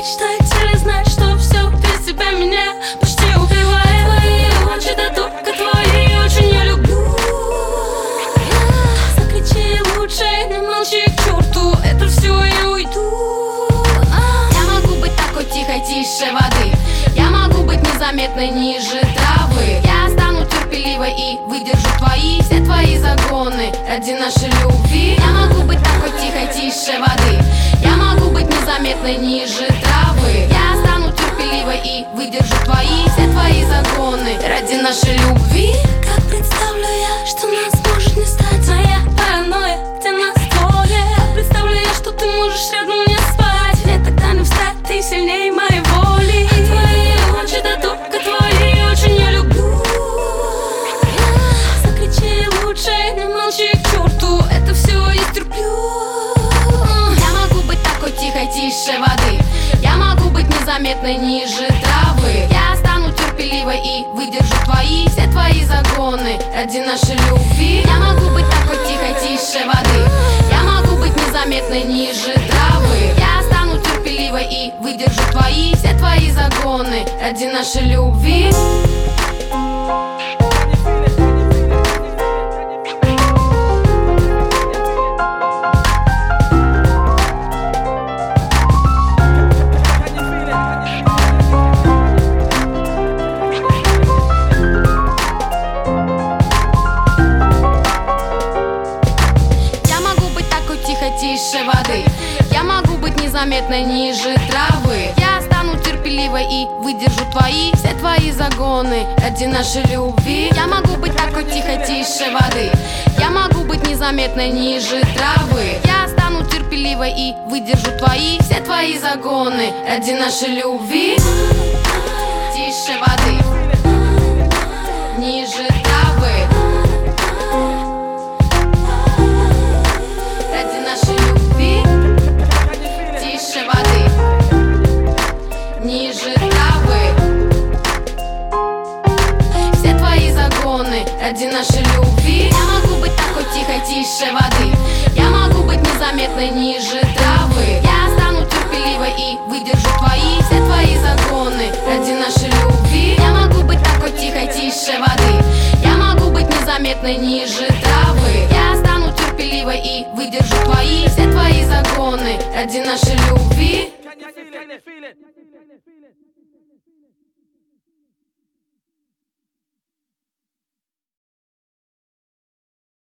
Мечтаю теле знать, что все без тебя меня почти убивает. Твои очи, да только твои, очень я люблю. Закричи лучше, не молчи к черту, это все, я уйду. Я могу быть такой тихой, тише воды. Я могу быть незаметной, ниже травы. Я стану терпеливой и выдержу все твои загоны ради нашей любви. Я могу быть такой тихой, тише воды. Я могу быть незаметной, ниже травы. Я стану терпеливой и выдержу все твои загоны ради нашей любви. Как представлю я, что нас может не стать, моя паранойя, где нас двое. Как представлю я, что ты можешь рядом мне спать, мне тогда не встать, ты сильнее моей воли. Твои очи, да только твои, очень я люблю. Закричи лучше, не молчи к черту, это все я терплю. Я могу быть такой тихой, тише воды. Я могу быть незаметной, ниже травы. Я стану терпеливой и выдержу все твои загоны ради нашей любви. Я могу быть такой тихой, тише воды. Я могу быть незаметной, ниже травы. Я стану терпеливой и выдержу все твои загоны ради нашей любви. Тише воды. Я могу быть незаметной, ниже травы. Я стану терпеливой и выдержу все твои загоны ради нашей любви. Я могу быть такой тихой, тише воды. Я могу быть незаметной, ниже травы. Я стану терпеливой и выдержу все твои загоны ради нашей любви. Тише воды, ниже травы. Ниже травы. Все твои загоны ради нашей любви. Я могу быть такой тихой, тише воды. Я могу быть незаметной, ниже травы. Я стану терпеливой и выдержу все твои загоны ради нашей любви. Я могу быть такой тихой, тише воды. Я могу быть незаметной, ниже травы. Я стану терпеливой и выдержу все твои загоны ради нашей любви.